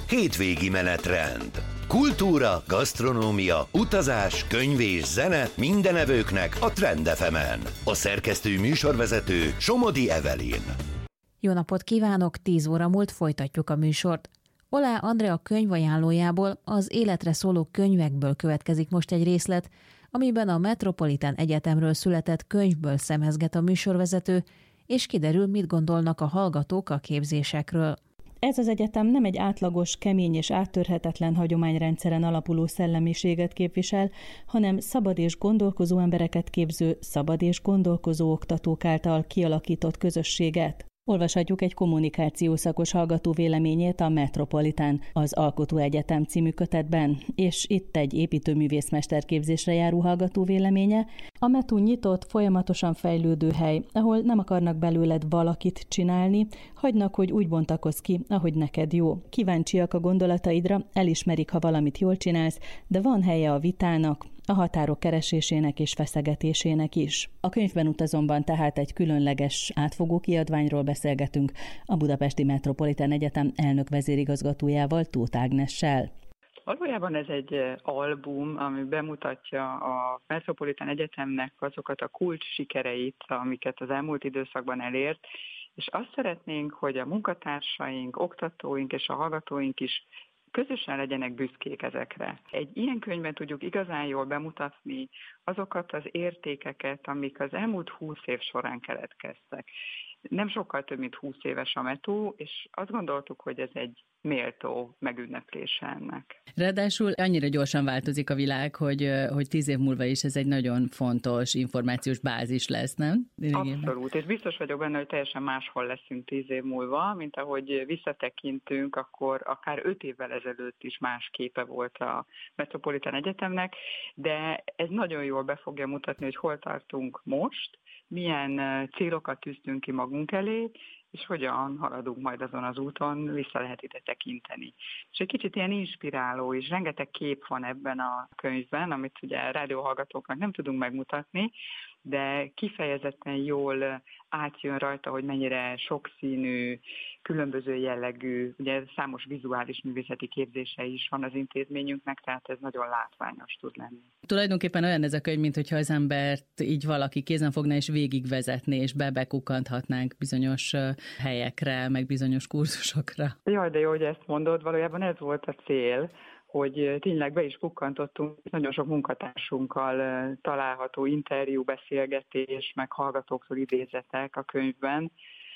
hétvégi menetrend. Kultúra, gasztronómia, utazás, könyv és zene minden evőknek a Trend FM-en. A szerkesztő műsorvezető Somodi Evelyn. Jó napot kívánok, 10 óra múlt folytatjuk a műsort. Olá Andrea könyvajánlójából, az életre szóló könyvekből következik most egy részlet, amiben a Metropolitan Egyetemről született könyvből szemezget a műsorvezető, és kiderül, mit gondolnak a hallgatók a képzésekről. Ez az egyetem nem egy átlagos, kemény és áttörhetetlen hagyományrendszeren alapuló szellemiséget képvisel, hanem szabad és gondolkozó embereket képző, szabad és gondolkozó oktatók által kialakított közösséget. Olvashatjuk egy kommunikációszakos hallgató véleményét a Metropolitan, az Alkotó Egyetem című kötetben, és itt egy építőművészmesterképzésre járó hallgató véleménye. A METU nyitott, folyamatosan fejlődő hely, ahol nem akarnak belőled valakit csinálni, hagynak, hogy úgy bontakozz ki, ahogy neked jó. Kíváncsiak a gondolataidra, elismerik, ha valamit jól csinálsz, de van helye a vitának, a határok keresésének és feszegetésének is. A könyvben utazomban tehát egy különleges, átfogó kiadványról beszélgetünk a Budapesti Metropolitan Egyetem elnök vezérigazgatójával, Tóth Ágnessel. Valójában ez egy album, ami bemutatja a Metropolitan Egyetemnek azokat a kulcs sikereit, amiket az elmúlt időszakban elért, és azt szeretnénk, hogy a munkatársaink, oktatóink és a hallgatóink is közösen legyenek büszkék ezekre. Egy ilyen könyvben tudjuk igazán jól bemutatni azokat az értékeket, amik az elmúlt 20 év során keletkeztek. Nem sokkal több, mint 20 éves a METU, és azt gondoltuk, hogy ez egy méltó megünneplése ennek. Ráadásul annyira gyorsan változik a világ, hogy 10 év múlva is ez egy nagyon fontos információs bázis lesz, nem? Abszolút, és biztos vagyok benne, hogy teljesen máshol leszünk 10 év múlva, mint ahogy visszatekintünk, akkor akár 5 évvel ezelőtt is más képe volt a Metropolitan Egyetemnek, de ez nagyon jól be fogja mutatni, hogy hol tartunk most, milyen célokat tűztünk ki magunk elé, és hogyan haladunk majd azon az úton, vissza lehet ide tekinteni. És egy kicsit ilyen inspiráló is, rengeteg kép van ebben a könyvben, amit ugye rádióhallgatóknak nem tudunk megmutatni, de kifejezetten jól átjön rajta, hogy mennyire sokszínű, különböző jellegű, ugye számos vizuális művészeti képzése is van az intézményünknek, tehát ez nagyon látványos tud lenni. Tulajdonképpen olyan ez a könyv, mintha az embert így valaki kézen fogna és végigvezetné, és bekukkanthatnánk bizonyos helyekre, meg bizonyos kurzusokra. Jaj, de jó, hogy ezt mondod, valójában ez volt a cél, hogy tényleg be is kukkantottunk, nagyon sok munkatársunkkal található interjú, beszélgetés, meg hallgatóktól idézetek a könyvben.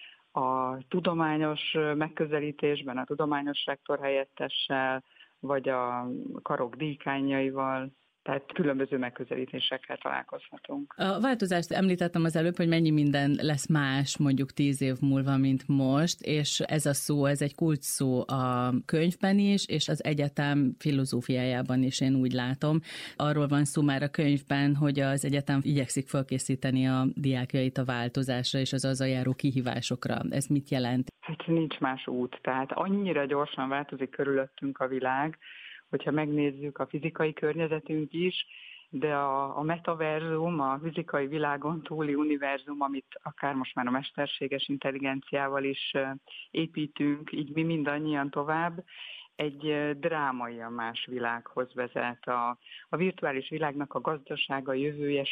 A tudományos megközelítésben, a tudományos rektor helyettessel, vagy a karok díkányaival, tehát különböző megközelítésekkel találkozhatunk. A változást említettem az előbb, hogy mennyi minden lesz más mondjuk 10 év múlva, mint most, és ez a szó, ez egy kulcs szó a könyvben is, és az egyetem filozófiájában is én úgy látom. Arról van szó már a könyvben, hogy az egyetem igyekszik felkészíteni a diákjait a változásra és az azzal járó kihívásokra. Ez mit jelent? Hát nincs más út, tehát annyira gyorsan változik körülöttünk a világ, hogyha megnézzük a fizikai környezetünk is, de a metaverzum, a fizikai világon túli univerzum, amit akár most már a mesterséges intelligenciával is építünk, így mi mindannyian tovább, egy drámaian más világhoz vezet. A virtuális világnak a gazdasága, jövője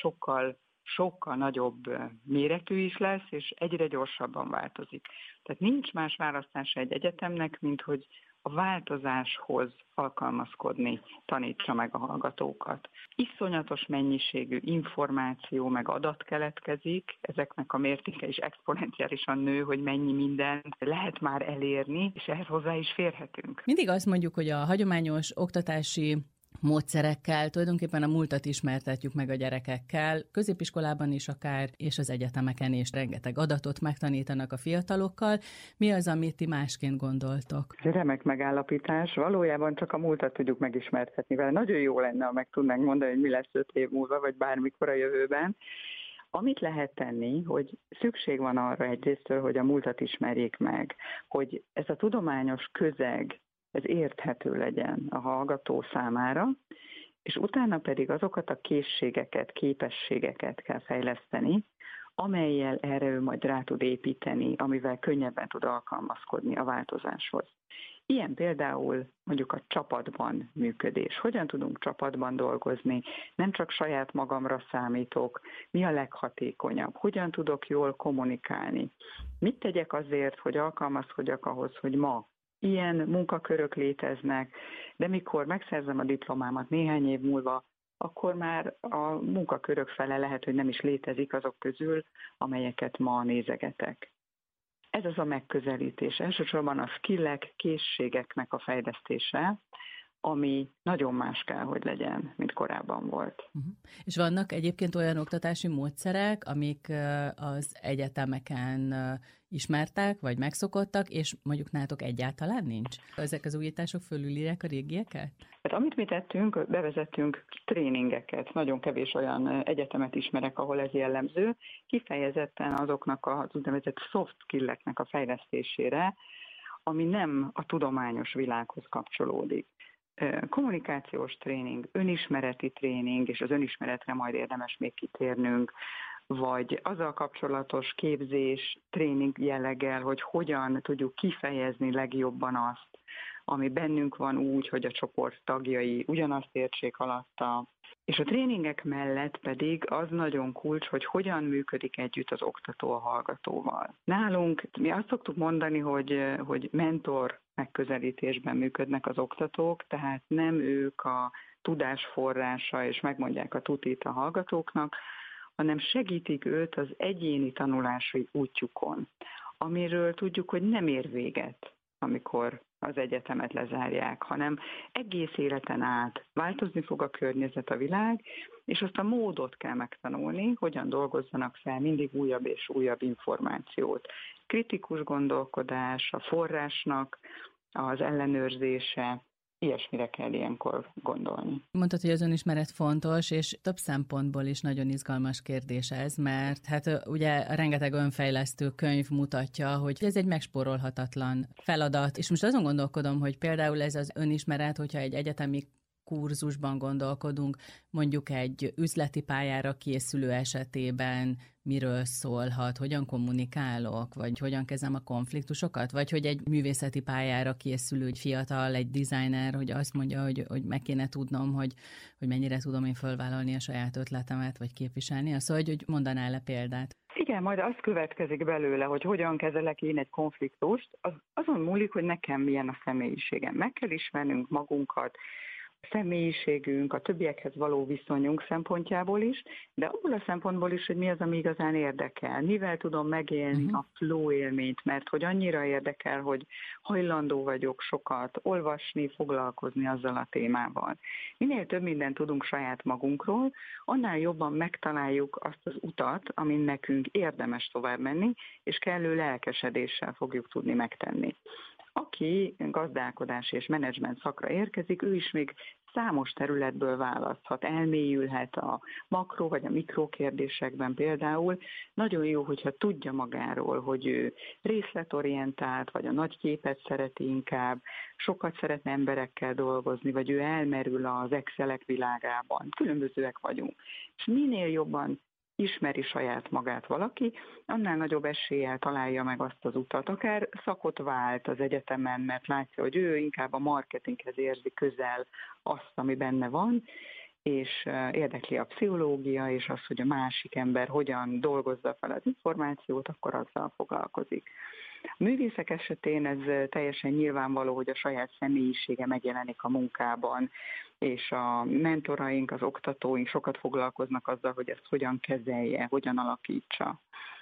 sokkal nagyobb méretű is lesz, és egyre gyorsabban változik. Tehát nincs más választása egy egyetemnek, mint hogy a változáshoz alkalmazkodni tanítsa meg a hallgatókat. Iszonyatos mennyiségű információ meg adat keletkezik, ezeknek a mértéke is exponenciálisan nő, hogy mennyi mindent lehet már elérni, és ehhez hozzá is férhetünk. Mindig azt mondjuk, hogy a hagyományos oktatási módszerekkel tulajdonképpen a múltat ismertetjük meg a gyerekekkel, középiskolában is akár, és az egyetemeken is rengeteg adatot megtanítanak a fiatalokkal. Mi az, amit ti másként gondoltok? Ez remek megállapítás. Valójában csak a múltat tudjuk megismertetni vele. Nagyon jó lenne, ha meg tudnánk mondani, hogy mi lesz 5 év múlva, vagy bármikor a jövőben. Amit lehet tenni, hogy szükség van arra egyrésztől, hogy a múltat ismerjék meg, hogy ez a tudományos közeg, ez érthető legyen a hallgató számára, és utána pedig azokat a készségeket, képességeket kell fejleszteni, amellyel erre ő majd rá tud építeni, amivel könnyebben tud alkalmazkodni a változáshoz. Ilyen például mondjuk a csapatban működés. Hogyan tudunk csapatban dolgozni? Nem csak saját magamra számítok. Mi a leghatékonyabb? Hogyan tudok jól kommunikálni? Mit tegyek azért, hogy alkalmazkodjak ahhoz, hogy ma ilyen munkakörök léteznek, de mikor megszerzem a diplomámat néhány év múlva, akkor már a munkakörök fele lehet, hogy nem is létezik azok közül, amelyeket ma nézegetek. Ez az a megközelítés. Elsősorban a skillek, készségeknek a fejlesztése, ami nagyon más kell, hogy legyen, mint korábban volt. És vannak egyébként olyan oktatási módszerek, amik az egyetemeken ismertek, vagy megszokottak, és mondjuk nálatok egyáltalán nincs? Ezek az újítások fölülírják a régieket? Hát amit mi tettünk, bevezettünk tréningeket. Nagyon kevés olyan egyetemet ismerek, ahol ez jellemző. Kifejezetten azoknak az úgynevezett soft skilleknek a fejlesztésére, ami nem a tudományos világhoz kapcsolódik. Kommunikációs tréning, önismereti tréning, és az önismeretre majd érdemes még kitérnünk, vagy azzal kapcsolatos képzés, tréning jelleggel, hogy hogyan tudjuk kifejezni legjobban azt, ami bennünk van úgy, hogy a csoport tagjai ugyanazt értsék alatta. És a tréningek mellett pedig az nagyon kulcs, hogy hogyan működik együtt az oktató a hallgatóval. Nálunk mi azt szoktuk mondani, hogy mentor megközelítésben működnek az oktatók, tehát nem ők a tudás forrása, és megmondják a tutit a hallgatóknak, hanem segítik őt az egyéni tanulási útjukon, amiről tudjuk, hogy nem ér véget, amikor az egyetemet lezárják, hanem egész életen át változni fog a környezet, a világ, és azt a módot kell megtanulni, hogyan dolgozzanak fel mindig újabb és újabb információt. Kritikus gondolkodás, a forrásnak az ellenőrzése, ilyesmire kell ilyenkor gondolni. Mondtad, hogy az önismeret fontos, és több szempontból is nagyon izgalmas kérdés ez, mert hát ugye rengeteg önfejlesztő könyv mutatja, hogy ez egy megspórolhatatlan feladat, és most azon gondolkodom, hogy például ez az önismeret, hogyha egy egyetemi kurzusban gondolkodunk, mondjuk egy üzleti pályára készülő esetében miről szólhat, hogyan kommunikálok, vagy hogyan kezdem a konfliktusokat, vagy hogy egy művészeti pályára készülő egy fiatal, egy designer, hogy azt mondja, hogy meg kéne tudnom, hogy mennyire tudom én fölvállalni a saját ötletemet, vagy képviselni. Szóval, hogy mondanál le példát. Igen, majd az következik belőle, hogy hogyan kezelek én egy konfliktust, azon múlik, hogy nekem milyen a személyiségem. Meg kell ismernünk magunkat, személyiségünk, a többiekhez való viszonyunk szempontjából is, de abból a szempontból is, hogy mi az, ami igazán érdekel. Mivel tudom megélni a flow élményt, mert hogy annyira érdekel, hogy hajlandó vagyok sokat olvasni, foglalkozni azzal a témával. Minél több mindent tudunk saját magunkról, annál jobban megtaláljuk azt az utat, amin nekünk érdemes tovább menni, és kellő lelkesedéssel fogjuk tudni megtenni. Aki gazdálkodás és menedzsment szakra érkezik, ő is még számos területből választhat, elmélyülhet a makro vagy a mikro kérdésekben például. Nagyon jó, hogyha tudja magáról, hogy ő részletorientált, vagy a nagy képet szereti inkább, sokat szeretne emberekkel dolgozni, vagy ő elmerül az Excelek világában. Különbözőek vagyunk. És minél jobban ismeri saját magát valaki, annál nagyobb eséllyel találja meg azt az utat. Akár szakot vált az egyetemen, mert látja, hogy ő inkább a marketinghez érzi közel azt, ami benne van, és érdekli a pszichológia, és az, hogy a másik ember hogyan dolgozza fel az információt, akkor azzal foglalkozik. A művészek esetén ez teljesen nyilvánvaló, hogy a saját személyisége megjelenik a munkában, és a mentoraink, az oktatóink sokat foglalkoznak azzal, hogy ezt hogyan kezelje, hogyan alakítsa.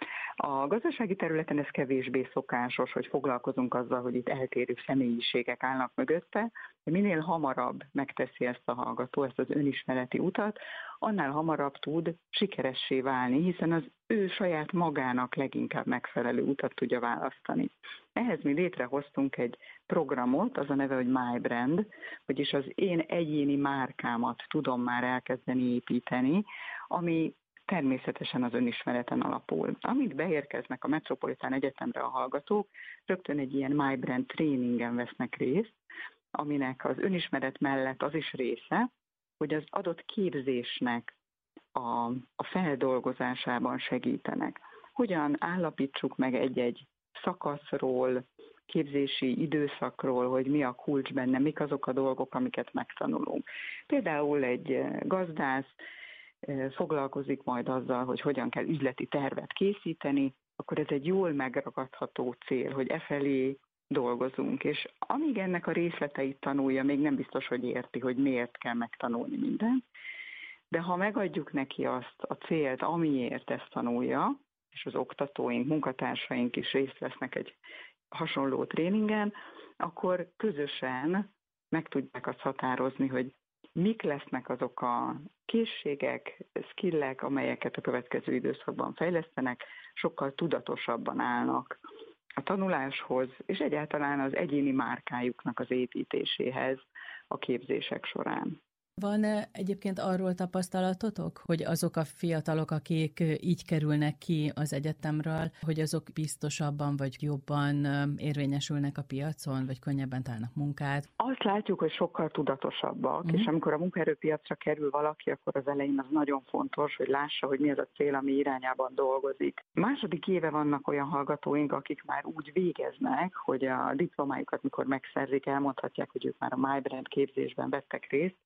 A gazdasági területen ez kevésbé szokásos, hogy foglalkozunk azzal, hogy itt eltérő személyiségek állnak mögötte, de minél hamarabb megteszi ezt a hallgató, ezt az önismereti utat, annál hamarabb tud sikeressé válni, hiszen az ő saját magának leginkább megfelelő utat tudja választani. Ehhez mi létrehoztunk egy programot, az a neve, hogy My Brand, vagyis az én egyéni márkámat tudom már elkezdeni építeni, ami természetesen az önismereten alapul. Amint beérkeznek a Metropolitán Egyetemre a hallgatók, rögtön egy ilyen My Brand tréningen vesznek részt, aminek az önismeret mellett az is része, hogy az adott képzésnek a feldolgozásában segítenek. Hogyan állapítsuk meg egy-egy szakaszról képzési időszakról, hogy mi a kulcs benne, mik azok a dolgok, amiket megtanulunk. Például egy gazdász foglalkozik majd azzal, hogy hogyan kell üzleti tervet készíteni, akkor ez egy jól megragadható cél, hogy efelé dolgozunk, és amíg ennek a részleteit tanulja, még nem biztos, hogy érti, hogy miért kell megtanulni mindent, de ha megadjuk neki azt a célt, amiért ezt tanulja, és az oktatóink, munkatársaink is részt vesznek egy hasonló tréningen, akkor közösen meg tudják azt határozni, hogy mik lesznek azok a készségek, skillek, amelyeket a következő időszakban fejlesztenek, sokkal tudatosabban állnak a tanuláshoz, és egyáltalán az egyéni márkájuknak az építéséhez a képzések során. Van egyébként arról tapasztalatotok, hogy azok a fiatalok, akik így kerülnek ki az egyetemről, hogy azok biztosabban vagy jobban érvényesülnek a piacon, vagy könnyebben találnak munkát? Azt látjuk, hogy sokkal tudatosabbak, és amikor a munkaerőpiacra kerül valaki, akkor az elején az nagyon fontos, hogy lássa, hogy mi az a cél, ami irányában dolgozik. Második éve vannak olyan hallgatóink, akik már úgy végeznek, hogy a diplomájukat, mikor megszerzik, elmondhatják, hogy ők már a MyBrand képzésben vettek részt.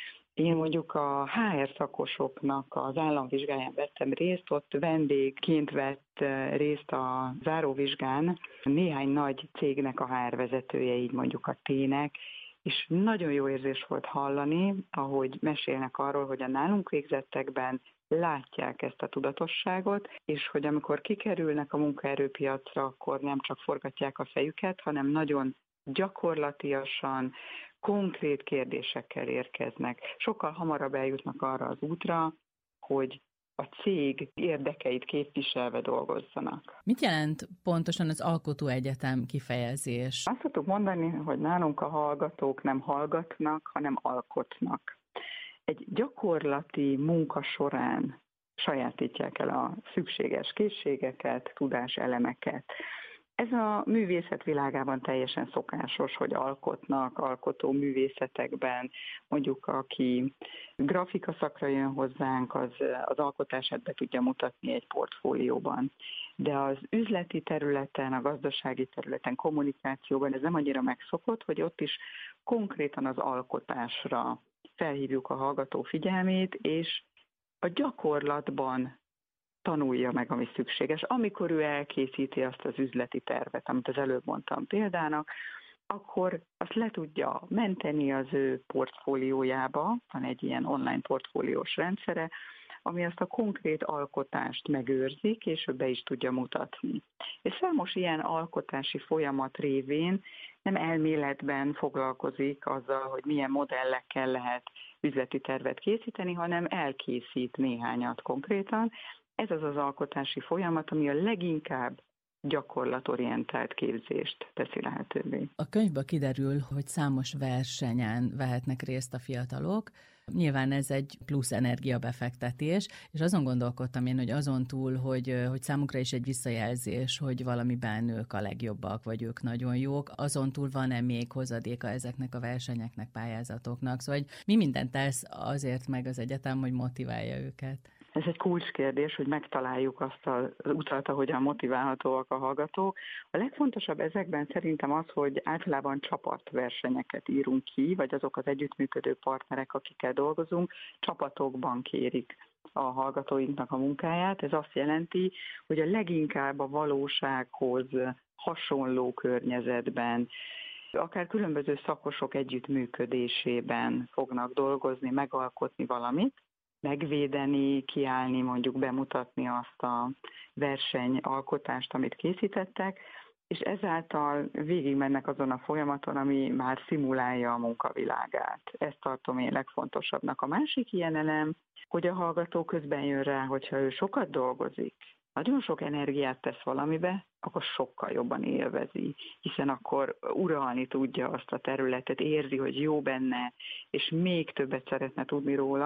Én mondjuk a HR szakosoknak az államvizsgáján vettem részt, ott vendégként vett részt a záróvizsgán néhány nagy cégnek a HR vezetője, így mondjuk a T-nek, és nagyon jó érzés volt hallani, ahogy mesélnek arról, hogy a nálunk végzettekben látják ezt a tudatosságot, és hogy amikor kikerülnek a munkaerőpiacra, akkor nem csak forgatják a fejüket, hanem nagyon gyakorlatiasan, konkrét kérdésekkel érkeznek. Sokkal hamarabb eljutnak arra az útra, hogy a cég érdekeit képviselve dolgozzanak. Mit jelent pontosan az alkotóegyetem kifejezés? Azt szoktuk mondani, hogy nálunk a hallgatók nem hallgatnak, hanem alkotnak. Egy gyakorlati munka során sajátítják el a szükséges készségeket, tudáselemeket. Ez a művészet világában teljesen szokásos, hogy alkotnak, alkotó művészetekben, mondjuk aki grafika szakra jön hozzánk, az alkotását be tudja mutatni egy portfólióban. De az üzleti területen, a gazdasági területen, kommunikációban ez nem annyira megszokott, hogy ott is konkrétan az alkotásra felhívjuk a hallgató figyelmét, és a gyakorlatban tanulja meg, ami szükséges. Amikor ő elkészíti azt az üzleti tervet, amit az előbb mondtam példának, akkor azt le tudja menteni az ő portfóliójába, van egy ilyen online portfóliós rendszere, ami azt a konkrét alkotást megőrzi, később be is tudja mutatni. És számos ilyen alkotási folyamat révén nem elméletben foglalkozik azzal, hogy milyen modellekkel lehet üzleti tervet készíteni, hanem elkészít néhányat konkrétan. Ez az az alkotási folyamat, ami a leginkább gyakorlatorientált képzést teszi lehetővé. A könyvből kiderül, hogy számos versenyen vehetnek részt a fiatalok. Nyilván ez egy plusz energiabefektetés, és azon gondolkodtam én, hogy azon túl, hogy számukra is egy visszajelzés, hogy valamiben ők a legjobbak, vagy ők nagyon jók, azon túl van-e még hozadéka ezeknek a versenyeknek, pályázatoknak? Szóval, hogy mi mindent tesz azért meg az egyetem, hogy motiválja őket? Ez egy kulcskérdés, hogy megtaláljuk azt az utat, ahogyan motiválhatóak a hallgatók. A legfontosabb ezekben szerintem az, hogy általában csapatversenyeket írunk ki, vagy azok az együttműködő partnerek, akikkel dolgozunk, csapatokban kérik a hallgatóinknak a munkáját. Ez azt jelenti, hogy a leginkább a valósághoz hasonló környezetben, akár különböző szakosok együttműködésében fognak dolgozni, megalkotni valamit, megvédeni, kiállni, mondjuk bemutatni azt a versenyalkotást, amit készítettek, és ezáltal végigmennek azon a folyamaton, ami már szimulálja a munkavilágát. Ezt tartom én legfontosabbnak. A másik ilyen elem, hogy a hallgató közben jön rá, hogyha ő sokat dolgozik, nagyon sok energiát tesz valamibe, akkor sokkal jobban élvezi, hiszen akkor uralni tudja azt a területet, érzi, hogy jó benne, és még többet szeretne tudni róla,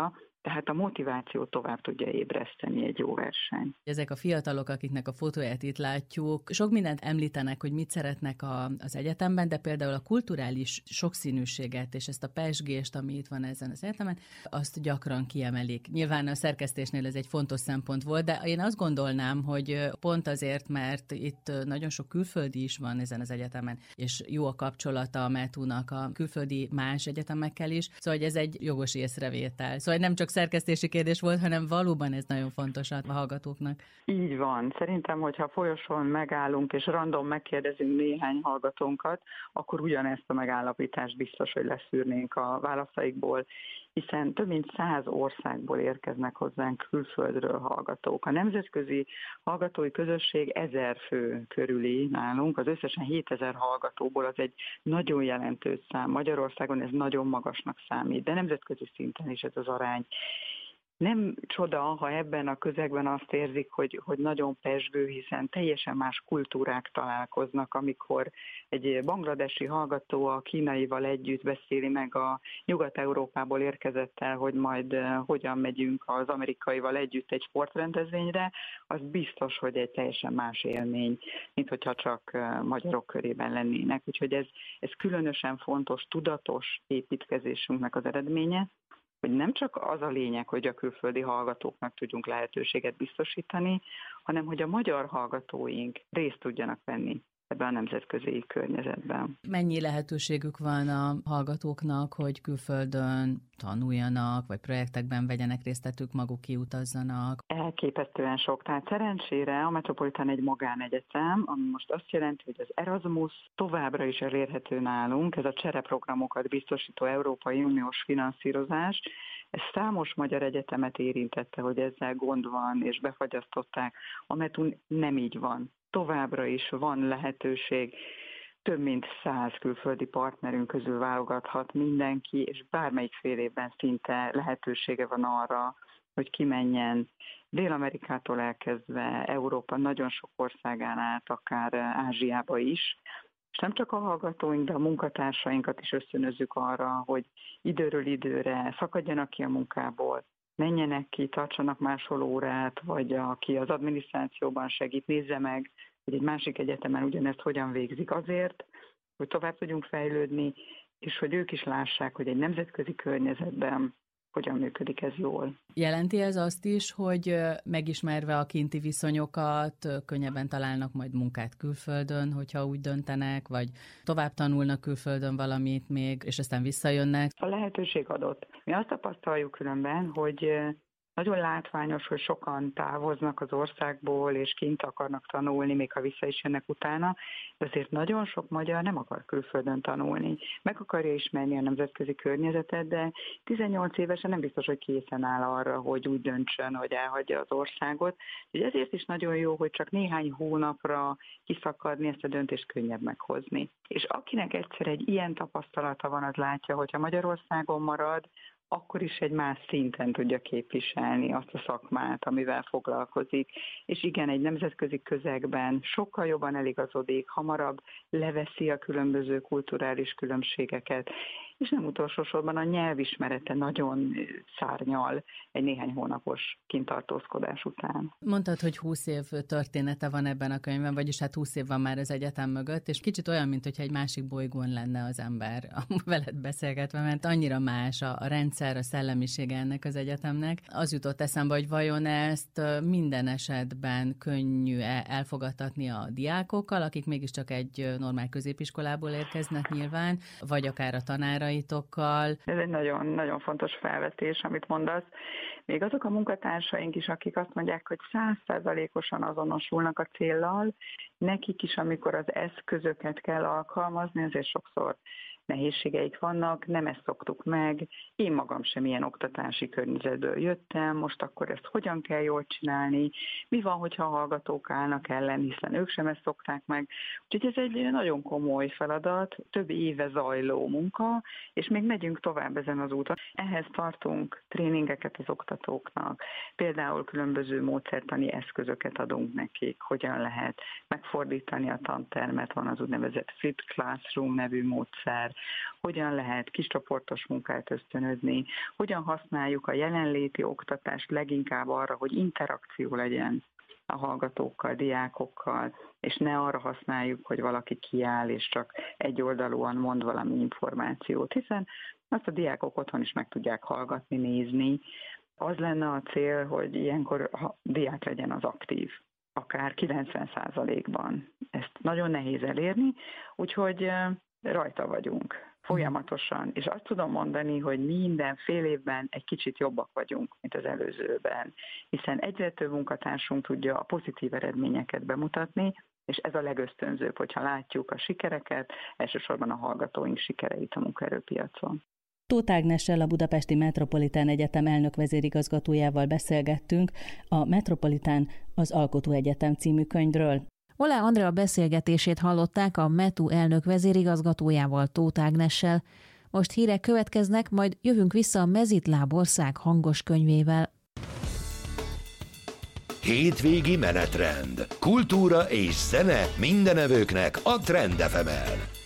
Tehát a motivációt tovább tudja ébreszteni egy jó verseny. Ezek a fiatalok, akiknek a fotóját itt látjuk, sok mindent említenek, hogy mit szeretnek az egyetemben, de például a kulturális sokszínűséget és ezt a pezsgést, ami itt van ezen az egyetemen, azt gyakran kiemelik. Nyilván a szerkesztésnél ez egy fontos szempont volt, de én azt gondolnám, hogy pont azért, mert itt nagyon sok külföldi is van ezen az egyetemen, és jó a kapcsolata a METU-nak a külföldi más egyetemekkel is, szóval ez egy jogos észrevétel. Szóval nem csak szerkesztési kérdés volt, hanem valóban ez nagyon fontos a hallgatóknak. Így van. Szerintem, hogyha folyosón megállunk és random megkérdezünk néhány hallgatónkat, akkor ugyanezt a megállapítást biztos, hogy leszűrnénk a válaszaikból, hiszen több mint 100 országból érkeznek hozzánk külföldről hallgatók. A nemzetközi hallgatói közösség 1000 fő körüli nálunk, az összesen 7000 hallgatóból az egy nagyon jelentős szám. Magyarországon ez nagyon magasnak számít, de nemzetközi szinten is ez az arány. Nem csoda, ha ebben a közegben azt érzik, hogy nagyon pezsgő, hiszen teljesen más kultúrák találkoznak, amikor egy bangladesi hallgató a kínaival együtt beszéli meg a Nyugat-Európából érkezettel, hogy majd hogyan megyünk az amerikaival együtt egy sportrendezvényre, az biztos, hogy egy teljesen más élmény, mint hogyha csak magyarok körében lennének. Úgyhogy ez különösen fontos, tudatos építkezésünknek az eredménye, hogy nem csak az a lényeg, hogy a külföldi hallgatóknak tudjunk lehetőséget biztosítani, hanem hogy a magyar hallgatóink részt tudjanak venni ebben a nemzetközi környezetben. Mennyi lehetőségük van a hallgatóknak, hogy külföldön tanuljanak, vagy projektekben vegyenek részt, tehát ők maguk kiutazzanak? Elképesztően sok. Tehát szerencsére a Metropolitan egy magánegyetem, ami most azt jelenti, hogy az Erasmus továbbra is elérhető nálunk, ez a csereprogramokat biztosító Európai Uniós finanszírozás. Ez számos magyar egyetemet érintette, hogy ezzel gond van, és befagyasztották. A METU nem így van. Továbbra is van lehetőség, több mint 100 külföldi partnerünk közül válogathat mindenki, és bármelyik fél évben szinte lehetősége van arra, hogy kimenjen Dél-Amerikától elkezdve Európa nagyon sok országán át, akár Ázsiába is. És nem csak a hallgatóink, de a munkatársainkat is ösztönözzük arra, hogy időről időre szakadjanak ki a munkából, menjenek ki, tartsanak máshol órát, vagy aki az adminisztrációban segít, nézze meg, hogy egy másik egyetemen ugyanezt hogyan végzik azért, hogy tovább tudjunk fejlődni, és hogy ők is lássák, hogy egy nemzetközi környezetben hogyan működik ez jól. Jelenti ez azt is, hogy megismerve a kinti viszonyokat, könnyebben találnak majd munkát külföldön, hogyha úgy döntenek, vagy tovább tanulnak külföldön valamit még, és aztán visszajönnek? A lehetőség adott. Mi azt tapasztaljuk különben, hogy nagyon látványos, hogy sokan távoznak az országból, és kint akarnak tanulni, még ha vissza is jönnek utána, de azért nagyon sok magyar nem akar külföldön tanulni. Meg akarja ismerni a nemzetközi környezetet, de 18 évesen nem biztos, hogy készen áll arra, hogy úgy döntsön, hogy elhagyja az országot. Úgyhogy ezért is nagyon jó, hogy csak néhány hónapra kiszakadni, ezt a döntést könnyebb meghozni. És akinek egyszer egy ilyen tapasztalata van, az látja, hogyha Magyarországon marad, akkor is egy más szinten tudja képviselni azt a szakmát, amivel foglalkozik. És igen, egy nemzetközi közegben sokkal jobban eligazodik, hamarabb leveszi a különböző kulturális különbségeket, és nem utolsó sorban a nyelvismerete nagyon szárnyal egy néhány hónapos kintartózkodás után. Mondtad, hogy 20 év története van ebben a könyvben, vagyis hát 20 év van már az egyetem mögött, és kicsit olyan, mintha egy másik bolygón lenne az ember veled beszélgetve, mert annyira más a rendszer, a szellemisége ennek az egyetemnek. Az jutott eszembe, hogy vajon ezt minden esetben könnyű-e elfogadtatni a diákokkal, akik mégiscsak egy normál középiskolából érkeznek nyilván, vagy akár a tanáraitokkal. Ez egy nagyon, nagyon fontos felvetés, amit mondasz. Még azok a munkatársaink is, akik azt mondják, hogy 100%-osan azonosulnak a céllal, nekik is, amikor az eszközöket kell alkalmazni, azért sokszor nehézségeik vannak, nem ezt szoktuk meg, én magam sem ilyen oktatási környezetből jöttem, most akkor ezt hogyan kell jól csinálni, mi van, hogyha a hallgatók állnak ellen, hiszen ők sem ezt szokták meg. Úgyhogy ez egy nagyon komoly feladat, több éve zajló munka, és még megyünk tovább ezen az úton. Ehhez tartunk tréningeket az oktatóknak, például különböző módszertani eszközöket adunk nekik, hogyan lehet megfordítani a tantermet, van az úgynevezett Flipped Classroom nevű módszer, hogyan lehet kiscsoportos munkát ösztönözni, hogyan használjuk a jelenléti oktatást leginkább arra, hogy interakció legyen a hallgatókkal, diákokkal, és ne arra használjuk, hogy valaki kiáll és csak egyoldalúan mond valami információt, hiszen azt a diákok otthon is meg tudják hallgatni, nézni. Az lenne a cél, hogy ilyenkor a diák legyen az aktív, akár 90%-ban. Ezt nagyon nehéz elérni, úgyhogy rajta vagyunk folyamatosan, és azt tudom mondani, hogy minden fél évben egy kicsit jobbak vagyunk, mint az előzőben, hiszen egyre több munkatársunk tudja a pozitív eredményeket bemutatni, és ez a legösztönzőbb, hogyha látjuk a sikereket, elsősorban a hallgatóink sikereit a munkaerőpiacon. Tóth Ágnessel, a Budapesti Metropolitán Egyetem elnök vezérigazgatójával beszélgettünk a Metropolitán az Alkotó Egyetem című könyvről. Oláh Andrea beszélgetését hallották a METU elnök vezérigazgatójával, Tóth Ágnessel. Most hírek következnek, majd jövünk vissza a Mezitlábország hangos könyvével. Hétvégi menetrend. Kultúra és zene mindenevőknek a Trend FM-en.